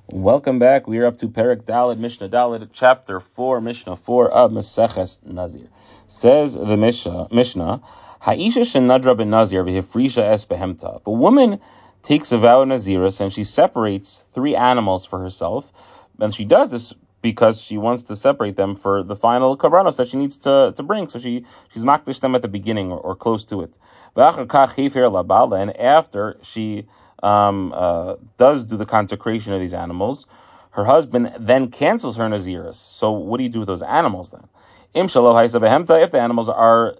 Welcome back. We are up to Perek Daled, Mishnah Daled, Chapter 4, Mishnah 4 of Meseches Nazir. Says the Mishnah, Ha'isha shenadra ben Nazir v'hifrisha es behemta. If a woman takes a vow of Nazirus and she separates 3 animals for herself, and she does this because she wants to separate them for the final karbanos that she needs to bring. So she's makdish them at the beginning or close to it. And after she does do the consecration of these animals, her husband then cancels her Nazirus. So what do you do with those animals then? If the animals are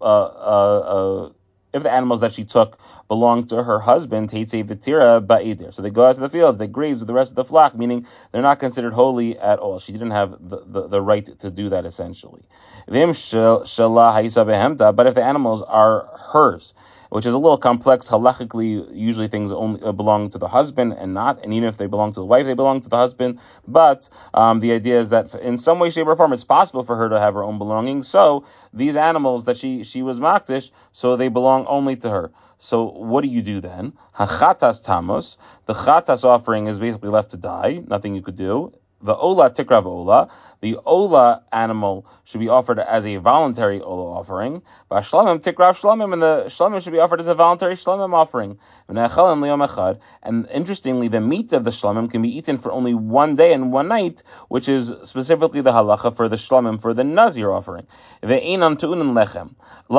if the animals that she took belong to her husband, Teitzei V'tira Ba'edir. So they go out to the fields, they graze with the rest of the flock, meaning they're not considered holy at all. She didn't have the right to do that, essentially. But if the animals are hers, which is a little complex. Halachically, usually things only belong to the husband and even if they belong to the wife, they belong to the husband. But the idea is that in some way, shape, or form, it's possible for her to have her own belongings. So these animals that she was makdish, so they belong only to her. So what do you do then? Hachatas tamos. The chatas offering is basically left to die. Nothing you could do. The ola tikrav ola. The ola animal should be offered as a voluntary ola offering. Shlamim tikrav shlamim, and the shlamim should be offered as a voluntary shlamim offering. And interestingly, the meat of the shlamim can be eaten for only one day and one night, which is specifically the halacha for the shlamim for the nazir offering. But the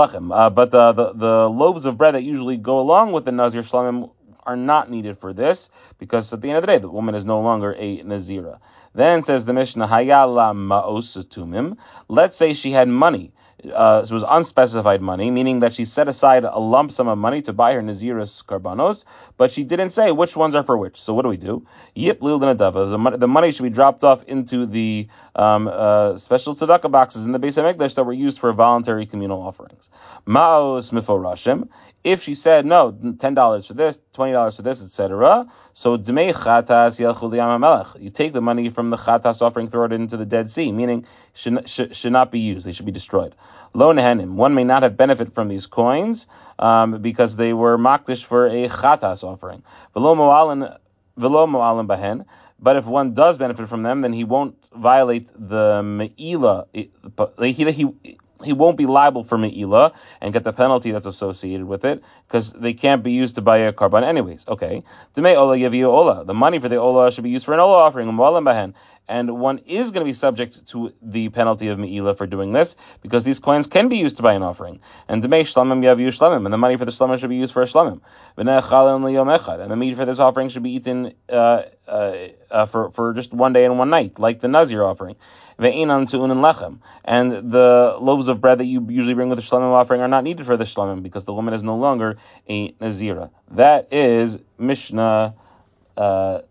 loaves of bread that usually go along with the nazir shlamim are not needed for this, because at the end of the day, the woman is no longer a nazira. Then says the Mishnah, Hayala ma'osatumim. Let's say she had money. It was unspecified money, meaning that she set aside a lump sum of money to buy her Naziris karbanos, but she didn't say which ones are for which. So what do we do? The money should be dropped off into the special tzedakah boxes in the Beis HaMikdash that were used for voluntary communal offerings. Ma'os miforashim. If she said, no, $10 for this, $20 for this, etc., so Dmei Chatas Yelchu Liyam HaMelech. You take the money from the Chatas offering, throw it into the Dead Sea, meaning should not be used. They should be destroyed. Lo Nehenim. One may not have benefit from these coins because they were makdish for a Chatas offering. V'lo Mo'alin Bahen. But if one does benefit from them, then he won't violate the Me'ila. He won't be liable for Me'ila and get the penalty that's associated with it, because they can't be used to buy a karban anyways. Okay. Demei Ola Yaviyu Ola. The money for the Ola should be used for an Ola offering, and one is going to be subject to the penalty of Me'ila for doing this, because these coins can be used to buy an offering. And Demei Shlamim Yaviyu Shlamim. And the money for the Shlamim should be used for a Shlamim. And the meat for this offering should be eaten for just one day and one night, like the Nazir offering. And the loaves of bread that you usually bring with the shlamim offering are not needed for the shlamim, because the woman is no longer a nazira. That is Mishnah. That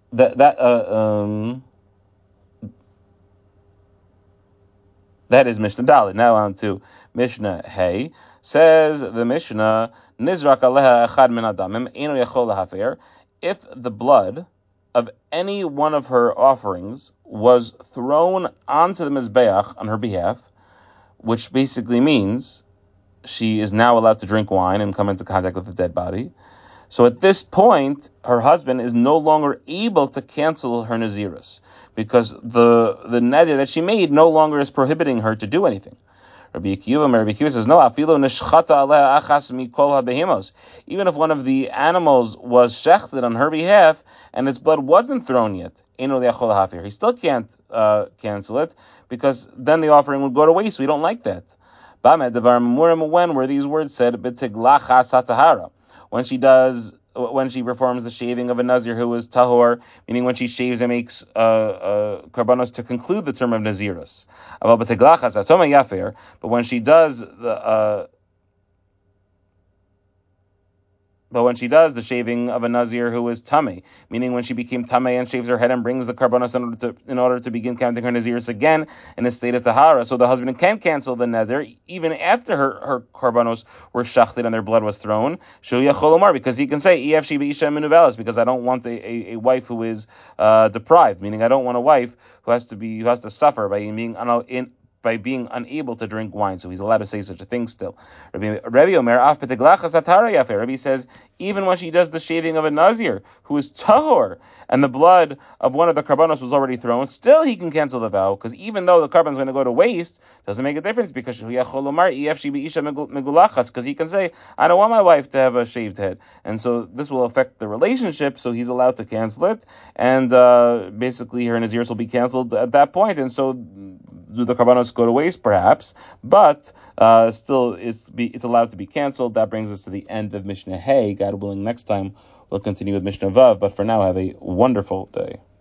is Mishnah Dalet. Now on to Mishnah Hey. Says the Mishnah, Nizrak aleha echad min adamim eno yachol lahafer. If the blood of any one of her offerings was thrown onto the Mizbeach on her behalf, which basically means she is now allowed to drink wine and come into contact with the dead body. So at this point, her husband is no longer able to cancel her Nazirus, because the neder that she made no longer is prohibiting her to do anything. Rabbi Akiva says, no, afilo neshchata aleha achas mikol habehimos. Even if one of the animals was shechted on her behalf and its blood wasn't thrown yet, he still can't cancel it, because then the offering would go to waste. We don't like that. When were these words said? When she performs the shaving of a nazir who is tahor, meaning when she shaves and makes karbanos to conclude the term of nazirus. But when she does the shaving of a nazir who is tameh, meaning when she became tameh and shaves her head and brings the karbanos in order to begin counting her nazirus again in a state of tahara, so the husband can cancel the neder even after her karbanos were shachted and their blood was thrown. Because he can say because I don't want a wife who is deprived, meaning I don't want a wife who has to suffer by being by being unable to drink wine, so he's allowed to say such a thing still. Rabbi says, even when she does the shaving of a Nazir, who is tahor, and the blood of one of the karbanos was already thrown, still he can cancel the vow, because even though the carbon is going to go to waste, doesn't make a difference, because he can say, I don't want my wife to have a shaved head, and so this will affect the relationship, so he's allowed to cancel it, and basically her Nazirs will be canceled at that point, and so do the karbanos go to waste? Perhaps, but still it's allowed to be canceled. That brings us to the end of Mishnah Hey. God willing, next time we'll continue with Mishnah Vav, but for now, have a wonderful day.